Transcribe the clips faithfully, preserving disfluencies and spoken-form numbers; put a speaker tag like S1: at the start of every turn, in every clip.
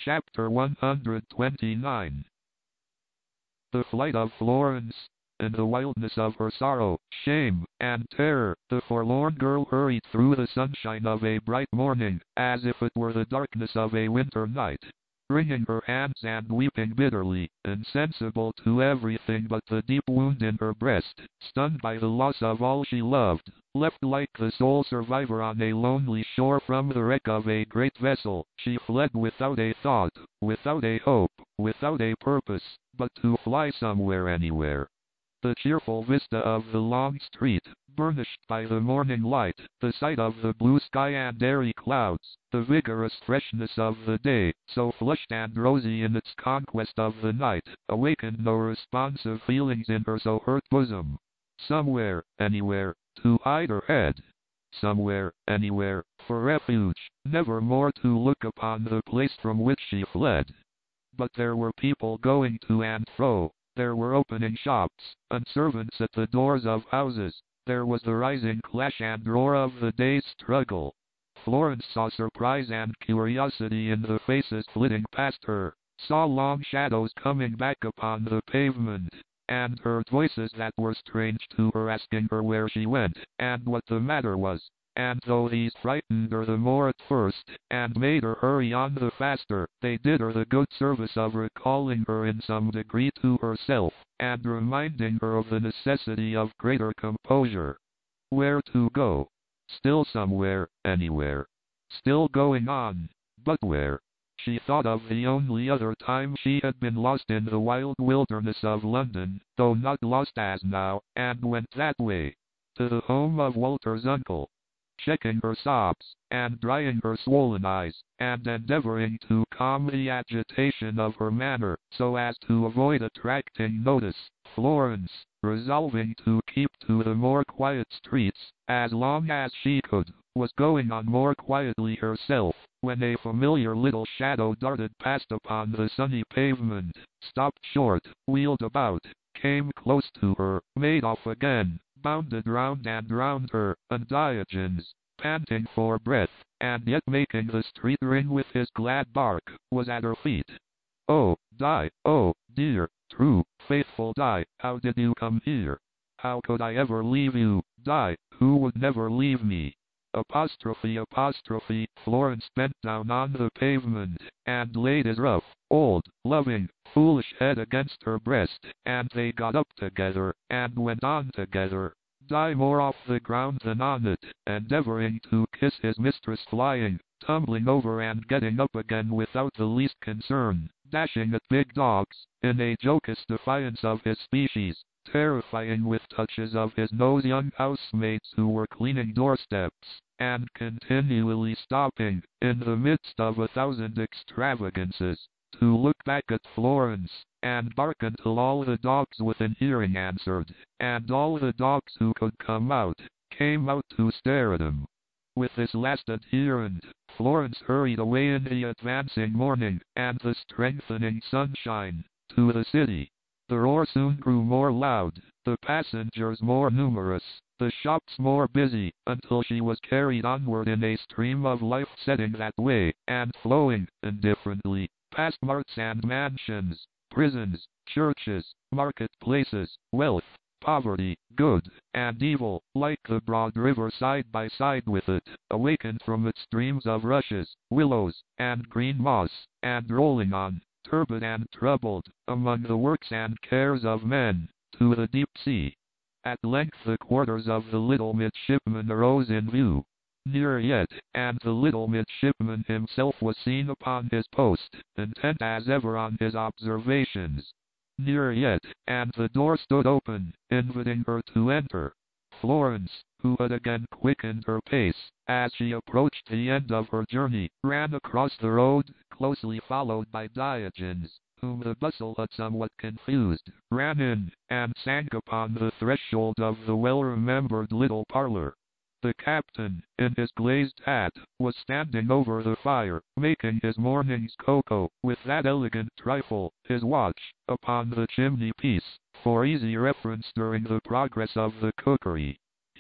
S1: Chapter one hundred twenty-nine. The flight of Florence. In the wildness of her sorrow, shame, and terror, the forlorn girl hurried through the sunshine of a bright morning, as if it were the darkness of a winter night, wringing her hands and weeping bitterly, insensible to everything but the deep wound in her breast, stunned by the loss of all she loved, left like the sole survivor on a lonely shore from the wreck of a great vessel. She fled without a thought, without a hope, without a purpose, but to fly somewhere, anywhere. The cheerful vista of the long street, burnished by the morning light, the sight of the blue sky and airy clouds, the vigorous freshness of the day, so flushed and rosy in its conquest of the night, awakened no responsive feelings in her so hurt bosom. Somewhere, anywhere, to hide her head. Somewhere, anywhere, for refuge, never more to look upon the place from which she fled. But there were people going to and fro. There were opening shops, and servants at the doors of houses. There was the rising clash and roar of the day's struggle. Florence saw surprise and curiosity in the faces flitting past her, saw long shadows coming back upon the pavement, and heard voices that were strange to her asking her where she went, and what the matter was. And though these frightened her the more at first, and made her hurry on the faster, they did her the good service of recalling her in some degree to herself, and reminding her of the necessity of greater composure. Where to go? Still somewhere, anywhere. Still going on, but where? She thought of the only other time she had been lost in the wild wilderness of London, though not lost as now, and went that way, to the home of Walter's uncle, checking her sobs, and drying her swollen eyes, and endeavoring to calm the agitation of her manner, so as to avoid attracting notice. Florence, resolving to keep to the more quiet streets, as long as she could, was going on more quietly herself, when a familiar little shadow darted past upon the sunny pavement, stopped short, wheeled about, came close to her, made off again, bounded round and round her, and Diogenes, panting for breath, and yet making the street ring with his glad bark, was at her feet. "Oh, Di, oh, dear, true, faithful Di, how did you come here? How could I ever leave you, Di, who would never leave me?" Apostrophe, apostrophe. Florence bent down on the pavement, and laid his rough, old, loving, foolish head against her breast, and they got up together, and went on together, Di more off the ground than on it, endeavoring to kiss his mistress, flying, tumbling over and getting up again without the least concern, dashing at big dogs, in a joyous defiance of his species, terrifying with touches of his nose young housemaids who were cleaning doorsteps, and continually stopping, in the midst of a thousand extravagances, to look back at Florence, and bark until all the dogs within hearing answered, and all the dogs who could come out, came out to stare at him. With this last adherent, Florence hurried away in the advancing morning, and the strengthening sunshine, to the city. The roar soon grew more loud, the passengers more numerous, the shops more busy, until she was carried onward in a stream of life setting that way, and flowing, indifferently, past marts and mansions, prisons, churches, marketplaces, wealth, poverty, good, and evil, like the broad river side by side with it, awakened from its streams of rushes, willows, and green moss, and rolling on, turbid and troubled, among the works and cares of men, to the deep sea. At length the quarters of the little midshipman arose in view. Nearer yet, and the little midshipman himself was seen upon his post, intent as ever on his observations. Nearer yet, and the door stood open, inviting her to enter. Florence, who had again quickened her pace, as she approached the end of her journey, ran across the road, closely followed by Diogenes, whom the bustle had somewhat confused, ran in, and sank upon the threshold of the well-remembered little parlor. The captain, in his glazed hat, was standing over the fire, making his morning's cocoa, with that elegant trifle, his watch, upon the chimney-piece, for easy reference during the progress of the cookery.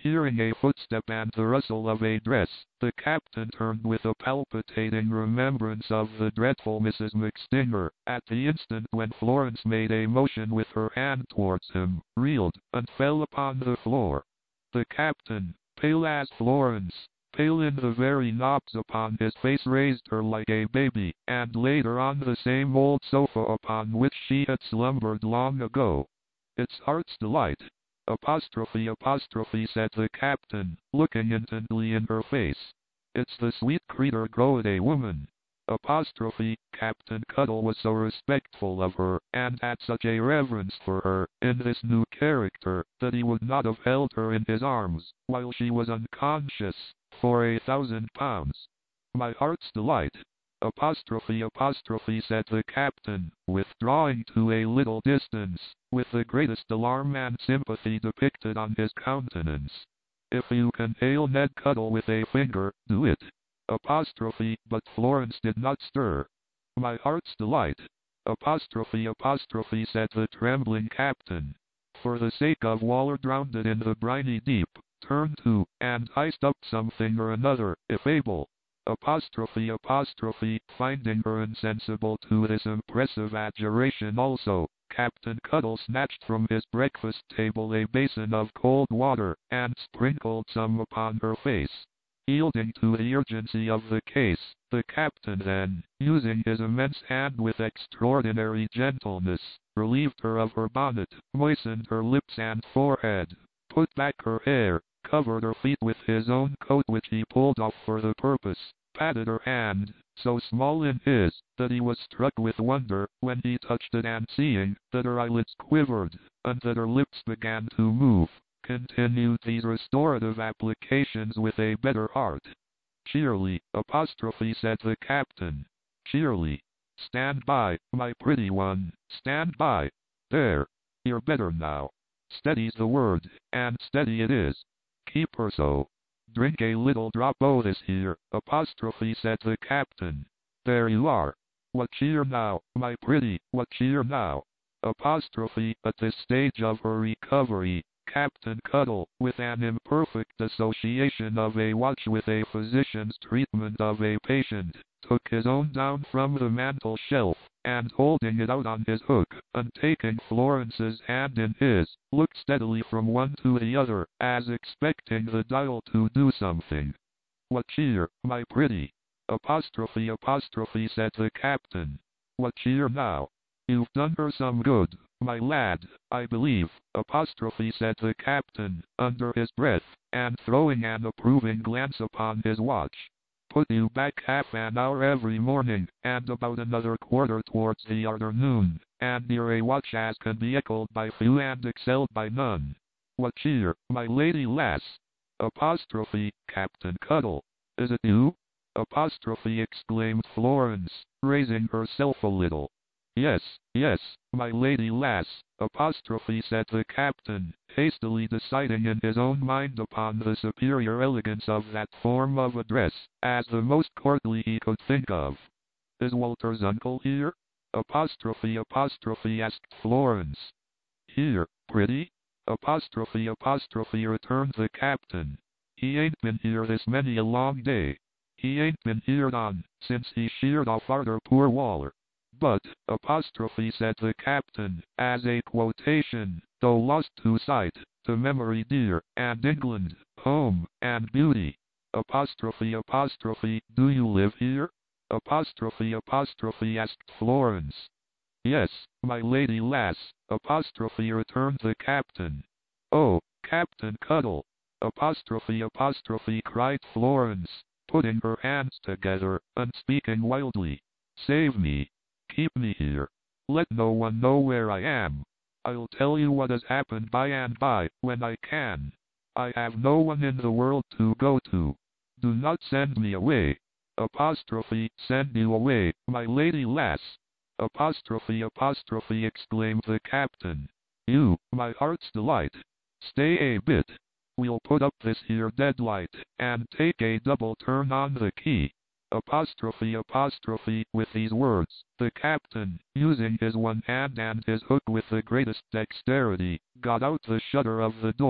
S1: Hearing a footstep and the rustle of a dress, the captain turned with a palpitating remembrance of the dreadful Missus McStinger, at the instant when Florence made a motion with her hand towards him, reeled, and fell upon the floor. The captain, pale as Florence, pale in the very knobs upon his face, raised her like a baby, and laid her on the same old sofa upon which she had slumbered long ago. It's Heart's Delight. Apostrophe apostrophe said the captain, looking intently in her face. It's the sweet creetur growed a woman. Apostrophe, Captain Cuttle was so respectful of her, and had such a reverence for her, in this new character, that he would not have held her in his arms, while she was unconscious, for a thousand pounds. My Heart's Delight. Apostrophe apostrophe said the captain, withdrawing to a little distance, with the greatest alarm and sympathy depicted on his countenance. If you can hail Ned Cuttle with a finger, do it. Apostrophe, but Florence did not stir. My Heart's Delight. Apostrophe apostrophe said the trembling captain. For the sake of Waller drowned it in the briny deep, turn to, and iced up something or another, if able. Apostrophe apostrophe, finding her insensible to this impressive adjuration also, Captain Cuttle snatched from his breakfast table a basin of cold water, and sprinkled some upon her face. Yielding to the urgency of the case, the captain then, using his immense hand with extraordinary gentleness, relieved her of her bonnet, moistened her lips and forehead, put back her hair, covered her feet with his own coat which he pulled off for the purpose, patted her hand, so small in his, that he was struck with wonder, when he touched it, and seeing that her eyelids quivered, and that her lips began to move, continued these restorative applications with a better heart. Cheerily, apostrophe said the captain. Cheerily. Stand by, my pretty one, stand by. There. You're better now. Steady's the word, and steady it is. Keep her so. Drink a little drop o' this here, apostrophe said the captain. There you are. What cheer now, my pretty, what cheer now? Apostrophe, at this stage of her recovery, Captain Cuttle, with an imperfect association of a watch with a physician's treatment of a patient, took his own down from the mantel shelf, and holding it out on his hook, and taking Florence's hand in his, looked steadily from one to the other, as expecting the dial to do something. What cheer, my pretty? Apostrophe apostrophe said the captain. What cheer now? You've done her some good, my lad, I believe, apostrophe said the captain, under his breath, and throwing an approving glance upon his watch. Put you back half an hour every morning, and about another quarter towards the afternoon, and you're a watch as can be equalled by few and excelled by none. What cheer, my lady lass? Apostrophe, Captain Cuttle. Is it you? Apostrophe exclaimed Florence, raising herself a little. Yes, yes, my lady lass, apostrophe said the captain, hastily deciding in his own mind upon the superior elegance of that form of address, as the most courtly he could think of. Is Walter's uncle here? Apostrophe apostrophe asked Florence. Here, pretty? Apostrophe apostrophe returned the captain. He ain't been here this many a long day. He ain't been heerd on, since he sheared off arter poor Waller. But, apostrophe said the captain, as a quotation, though lost to sight, to memory dear, and England, home, and beauty. Apostrophe apostrophe, do you live here? Apostrophe apostrophe asked Florence. Yes, my lady lass, apostrophe returned the captain. Oh, Captain Cuttle! Apostrophe apostrophe cried Florence, putting her hands together, and speaking wildly. Save me. Keep me here. Let no one know where I am. I'll tell you what has happened by and by, when I can. I have no one in the world to go to. Do not send me away. Apostrophe, send you away, my lady lass. Apostrophe apostrophe exclaimed the captain. You, my Heart's Delight. Stay a bit. We'll put up this here deadlight, and take a double turn on the key. Apostrophe apostrophe, with these words, the captain, using his one hand and his hook with the greatest dexterity, got out the shutter of the door,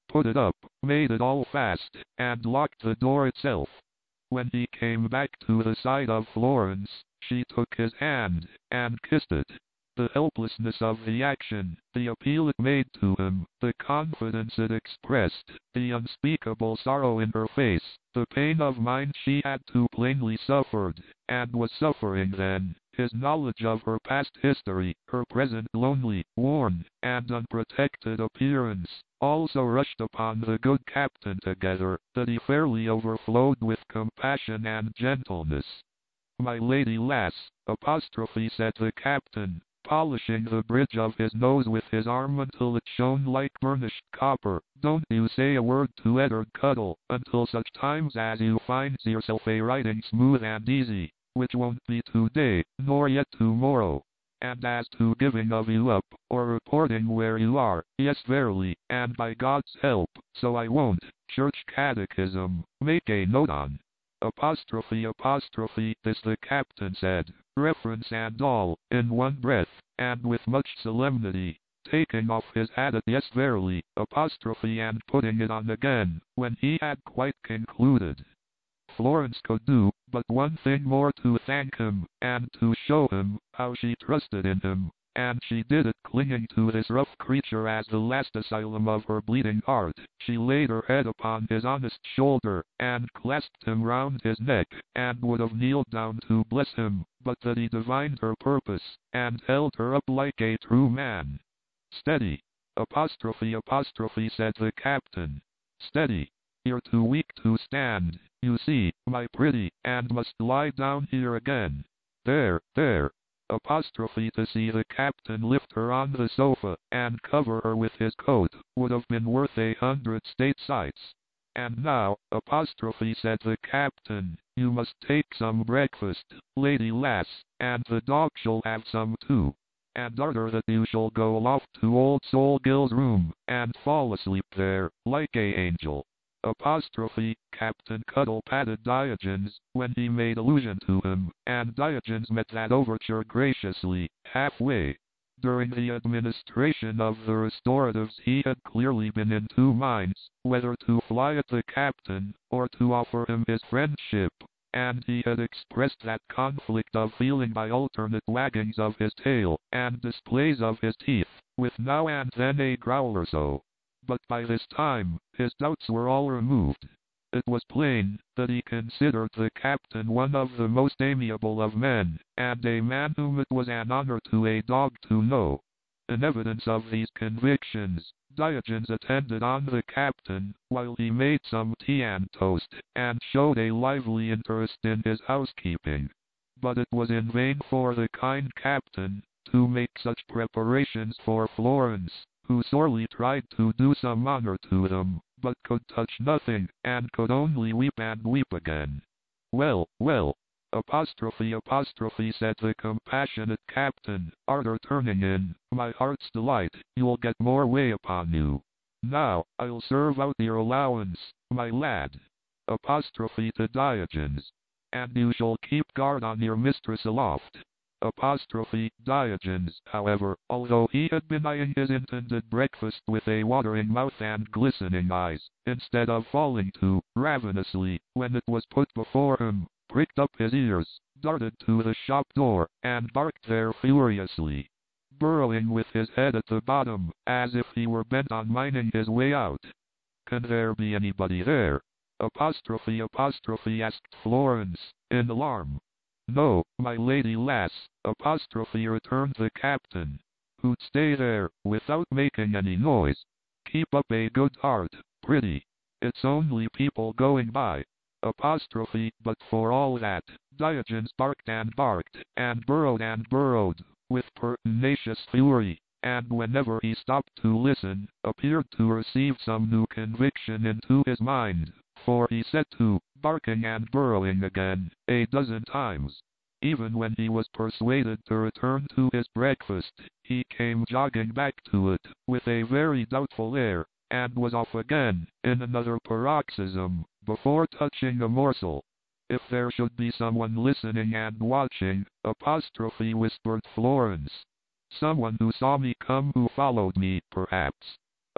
S1: put it up, made it all fast, and locked the door itself. When he came back to the side of Florence, she took his hand, and kissed it. The helplessness of the action, the appeal it made to him, the confidence it expressed, the unspeakable sorrow in her face, the pain of mind she had too plainly suffered, and was suffering then, his knowledge of her past history, her present lonely, worn, and unprotected appearance, also rushed upon the good captain together, that he fairly overflowed with compassion and gentleness. "My lady lass," apostrophe said the captain, polishing the bridge of his nose with his arm until it shone like burnished copper, "don't you say a word to Edward Cuddle, until such times as you finds yourself a riding smooth and easy, which won't be today, nor yet tomorrow. And as to giving of you up, or reporting where you are, yes verily, and by God's help, so I won't. Church Catechism, make a note on." Apostrophe apostrophe this the captain said, reference and all, in one breath, and with much solemnity, taking off his hat at yes verily, apostrophe and putting it on again, when he had quite concluded. Florence could do but one thing more to thank him, and to show him how she trusted in him, and she did it clinging to this rough creature as the last asylum of her bleeding heart. She laid her head upon his honest shoulder, and clasped him round his neck, and would have kneeled down to bless him, but that he divined her purpose, and held her up like a true man. "Steady!" Apostrophe apostrophe said the captain. "Steady! You're too weak to stand, you see, my pretty, and must lie down here again. There, there!" Apostrophe to see the captain lift her on the sofa, and cover her with his coat, would have been worth a hundred state sights. "And now," apostrophe said the captain, "you must take some breakfast, lady lass, and the dog shall have some too. And arter that you shall go aloft to old Sol Gill's room, and fall asleep there, like a angel." Apostrophe, Captain Cuddle patted Diogenes, when he made allusion to him, and Diogenes met that overture graciously, halfway. During the administration of the restoratives he had clearly been in two minds, whether to fly at the captain, or to offer him his friendship, and he had expressed that conflict of feeling by alternate waggings of his tail, and displays of his teeth, with now and then a growl or so. But by this time, his doubts were all removed. It was plain that he considered the captain one of the most amiable of men, and a man whom it was an honor to a dog to know. In evidence of these convictions, Diogenes attended on the captain, while he made some tea and toast, and showed a lively interest in his housekeeping. But it was in vain for the kind captain to make such preparations for Florence, who sorely tried to do some honor to them, but could touch nothing, and could only weep and weep again. "Well, well!" Apostrophe apostrophe said the compassionate captain, arter turning in, "my heart's delight, you'll get more way upon you. Now, I'll serve out your allowance, my lad." Apostrophe to Diogenes. "And you shall keep guard on your mistress aloft." Apostrophe, Diogenes, however, although he had been eyeing his intended breakfast with a watering mouth and glistening eyes, instead of falling to, ravenously, when it was put before him, pricked up his ears, darted to the shop door, and barked there furiously, burrowing with his head at the bottom, as if he were bent on mining his way out. "Can there be anybody there?" Apostrophe apostrophe asked Florence, in alarm. "No, my lady lass," apostrophe returned the captain. "Who'd stay there, without making any noise? Keep up a good heart, pretty. It's only people going by." Apostrophe, but for all that, Diogenes barked and barked, and burrowed and burrowed, with pertinacious fury, and whenever he stopped to listen, appeared to receive some new conviction into his mind, for he set to, barking and burrowing again, a dozen times. Even when he was persuaded to return to his breakfast, he came jogging back to it, with a very doubtful air, and was off again, in another paroxysm, before touching a morsel. "If there should be someone listening and watching," apostrophe whispered Florence. "Someone who saw me come, who followed me, perhaps."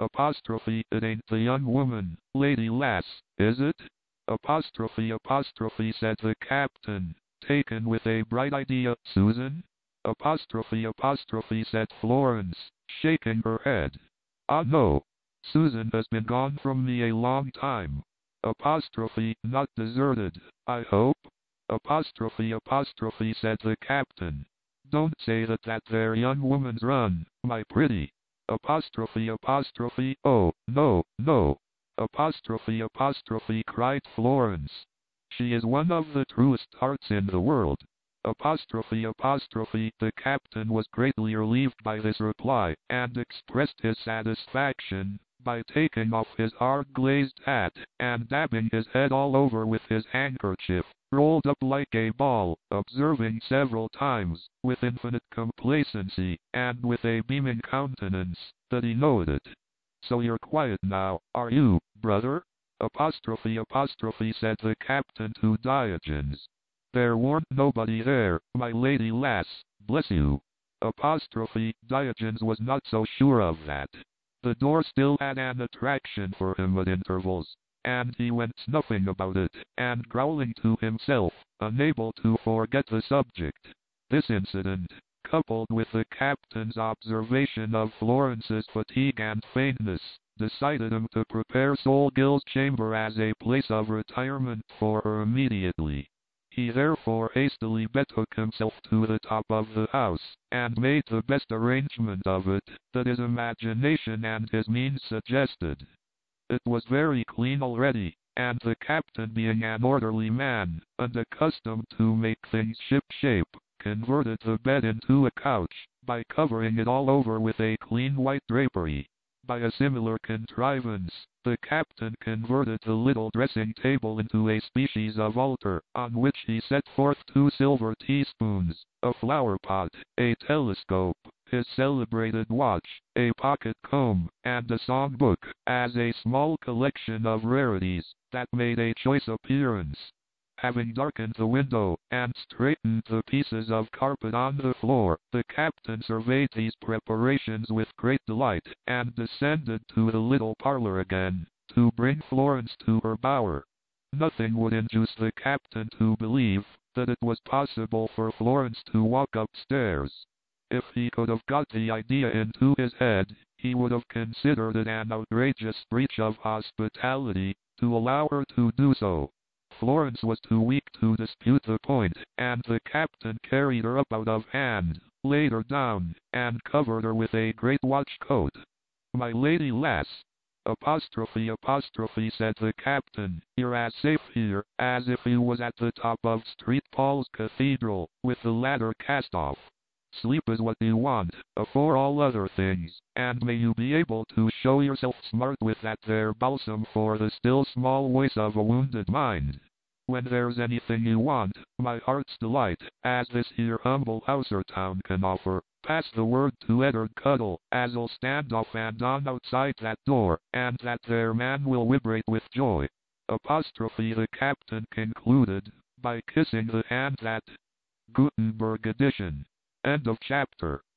S1: Apostrophe, it ain't the young woman, lady lass, is it? Apostrophe, apostrophe, said the captain, taken with a bright idea. Susan? Apostrophe, apostrophe, said Florence, shaking her head. Ah no. Susan has been gone from me a long time. Apostrophe, not deserted, I hope? Apostrophe, apostrophe, said the captain. Don't say that that there young woman's run, my pretty. Apostrophe, apostrophe, oh, no, no. Apostrophe, apostrophe, cried Florence. She is one of the truest hearts in the world. Apostrophe, apostrophe, the captain was greatly relieved by this reply, and expressed his satisfaction by taking off his hard-glazed hat, and dabbing his head all over with his handkerchief, rolled up like a ball, observing several times, with infinite complacency, and with a beaming countenance, that he knowed it. So you're quiet now, are you, brother? Apostrophe, apostrophe, said the captain to Diogenes. There warn't nobody there, my lady lass, bless you. Apostrophe, Diogenes was not so sure of that. The door still had an attraction for him at intervals, and he went snuffing about it, and growling to himself, unable to forget the subject. This incident, coupled with the captain's observation of Florence's fatigue and faintness, decided him to prepare Sol Gill's chamber as a place of retirement for her immediately. He therefore hastily betook himself to the top of the house, and made the best arrangement of it that his imagination and his means suggested. It was very clean already, and the captain, being an orderly man, and accustomed to make things ship-shape, converted the bed into a couch, by covering it all over with a clean white drapery. By a similar contrivance, the captain converted the little dressing table into a species of altar, on which he set forth two silver teaspoons, a flower pot, a telescope, his celebrated watch, a pocket comb, and a song-book, as a small collection of rarities, that made a choice appearance. Having darkened the window, and straightened the pieces of carpet on the floor, the captain surveyed these preparations with great delight, and descended to the little parlor again, to bring Florence to her bower. Nothing would induce the captain to believe that it was possible for Florence to walk upstairs. If he could have got the idea into his head, he would have considered it an outrageous breach of hospitality to allow her to do so. Florence was too weak to dispute the point, and the captain carried her up out of hand, laid her down, and covered her with a great watch-coat. My lady lass, apostrophe, apostrophe, said the captain, you're as safe here, as if you was at the top of Saint Paul's Cathedral, with the ladder cast off. Sleep is what you want, afore all other things, and may you be able to show yourself smart with that there balsam for the still small voice of a wounded mind. When there's anything you want, my heart's delight, as this here humble houser town can offer, pass the word to Edward Cuddle, as'll stand off and on outside that door, and that there man will vibrate with joy. Apostrophe, the captain concluded, by kissing the hand that Gutenberg edition. End of chapter.